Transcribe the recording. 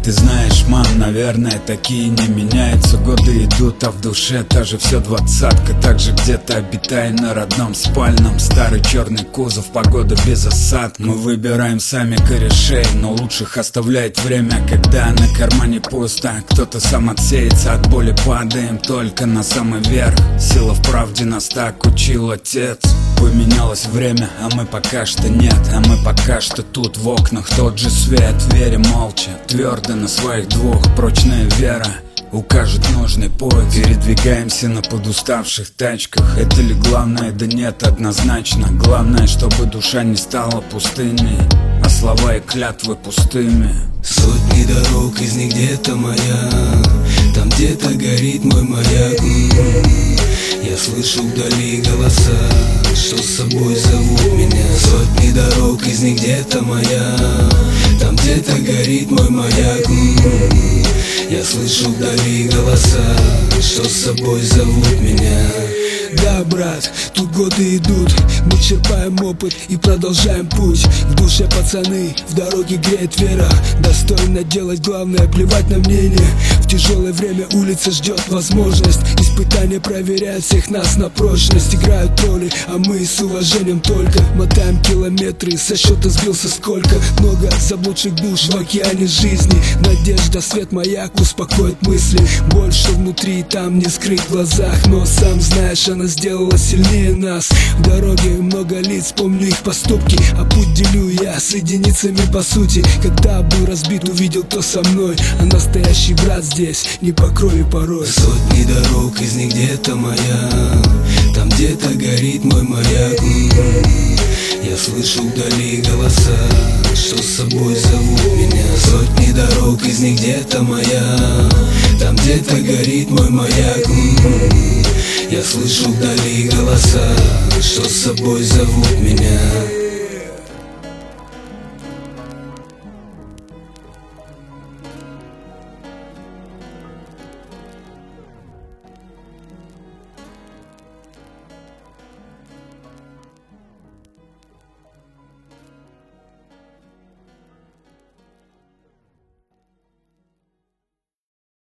Ты знаешь, мам, наверное, такие не меняются. Годы идут, а в душе та же все двадцатка. Также где-то обитай на родном спальном. Старый черный кузов, погода без осадков. Мы выбираем сами корешей, но лучших оставляет время, когда на кармане пусто. Кто-то сам отсеется, от боли падаем только на самый верх. Сила в правде, нас так учил отец. Поменялось время, а мы пока что нет. А мы пока что тут в окнах тот же свет. Верим молча, твердо на своих двух. Прочная вера укажет нужный путь. Передвигаемся на подуставших тачках. Это ли главное? Да нет, однозначно. Главное, чтобы душа не стала пустыней, а слова и клятвы пустыми. Сотни дорог, из них где-то моя. Там где-то горит мой маяк. Я слышу вдали голоса, что с собой зовут меня. Сотни дорог, из них где-то моя. Там где-то горит мой маяк. Я слышу вдали голоса, что с собой зовут меня. Да, брат, тут годы идут, мы черпаем опыт и продолжаем путь. В душе пацаны, в дороге греет вера. Достойно делать, главное плевать на мнение. В тяжелое время улица ждет возможность. Испытания проверяют всех нас на прочность. Играют роли, а мы с уважением только мотаем километры, со счета сбился сколько. Много заблудших душ в океане жизни. Надежда, свет, маяк успокоит мысли. Боль, что внутри, там не скрыть в глазах. Но сам знаешь, она сделала сильнее нас. В дороге много лиц, помню их поступки, а путь делю я с единицами по сути. Когда был разбит, увидел, кто со мной, а настоящий брат здесь не по крови порой. Сотни дорог, из них где-то моя. Там где-то горит мой маяк. Я слышу вдали голоса, что с собой зовут меня. Сотни дорог, из них где-то моя. Там где-то горит мой маяк. Я слышу вдали голоса, что с собой зовут меня.